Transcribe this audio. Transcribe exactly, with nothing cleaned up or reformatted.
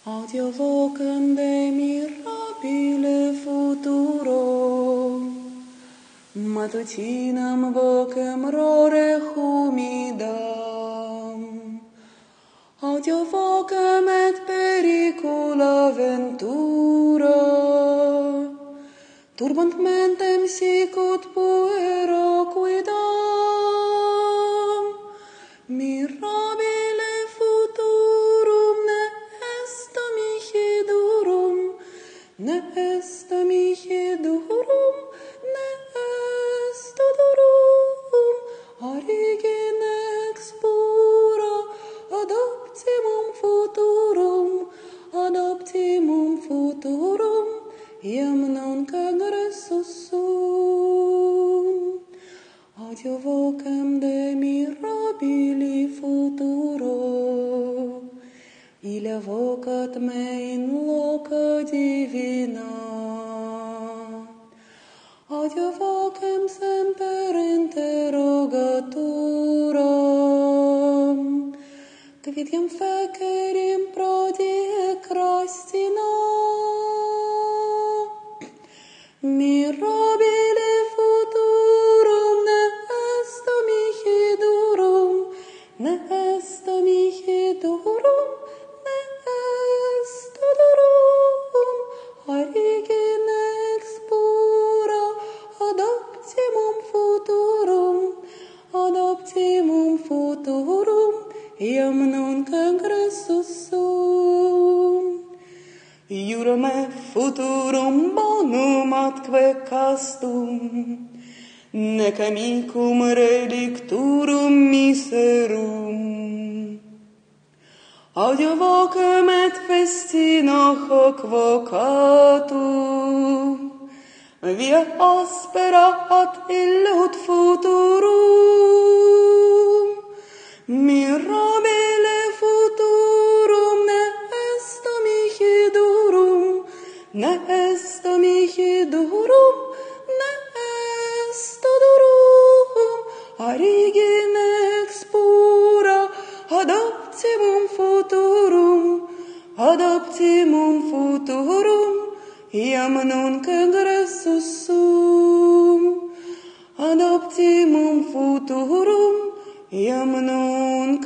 Audio vocem de mirabile futuro, matutinam vocem rore humidam. Audio vocem et pericula ventura, turbant mentem sicut puero quidam. Mirabile futurum ne est mihi durum, ne est mihi durum, ne est durum, origin ex pura, adoptimum futurum, adoptimum futurum, iam nunc agressus sum. Audio vocem de mirabili futuro, ille vocat me in loca divina. Audio vocem semper interrogaturam, quidem fecerim prodie crastina. Mirabile futurum ne est mihi durum, ne est mihi durum, ne est durum, origin ex pura, adoptimum futurum, adoptimum futurum, iam nunc agressus sum. Iurum et futurum bonum atque castum, nec amicum relicturum miserum. Audio vocem et festina hoc vocatum, via aspera ad illud futurum. Mirabile futurum ne est mihi durum, ne est mihi durum, ne est durum, origin ex pura, adoptimum futurum, adoptimum futurum, iam nunc agressus sum, adoptimum futurum, iam nunc